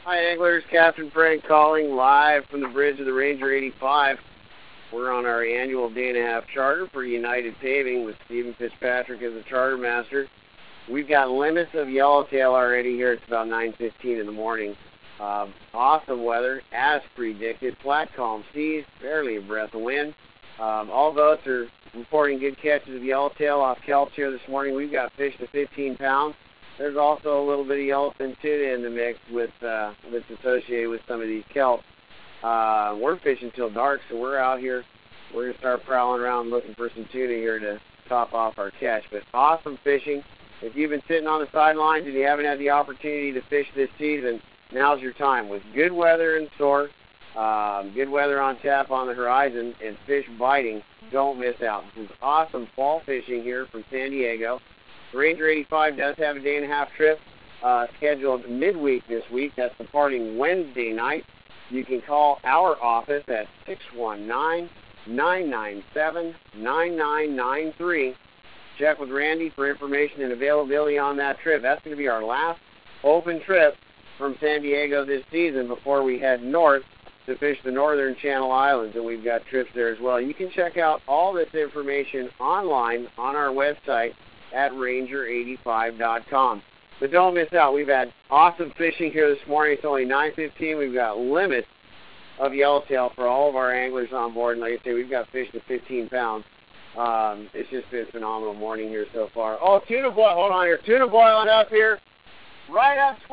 Hi anglers, Captain Frank calling live from the bridge of the Ranger 85. We're on our annual day-and-a-half charter for United Paving with Stephen Fitzpatrick as the charter master. We've got limits of yellowtail already here. It's about 9:15 in the morning. Awesome weather, as predicted. Flat calm seas, barely a breath of wind. All boats are reporting good catches of yellowtail off kelps here this morning. We've got fish to 15 pounds. There's also a little bit of yellowfin tuna in the mix that's associated with some of these kelps. We're fishing till dark, so we're out here. We're going to start prowling around looking for some tuna here to top off our catch. But awesome fishing. If you've been sitting on the sidelines and you haven't had the opportunity to fish this season, now's your time. With good weather in store, good weather on tap on the horizon, and fish biting, don't miss out. This is awesome fall fishing here from San Diego. Ranger 85 does have a day-and-a-half trip scheduled midweek this week. That's departing Wednesday night. You can call our office at 619-997-9993. Check with Randy for information and availability on that trip. That's going to be our last open trip from San Diego this season before we head north to fish the northern Channel Islands, and we've got trips there as well. You can check out all this information online on our website at ranger85.com. But don't miss out. We've had awesome fishing here this morning. It's only 9:15. We've got limits of yellowtail for all of our anglers on board. And like I say, we've got fish to 15 pounds. It's just been a phenomenal morning here so far. Oh, tuna boil. Hold on here. Tuna boiling up here. Right up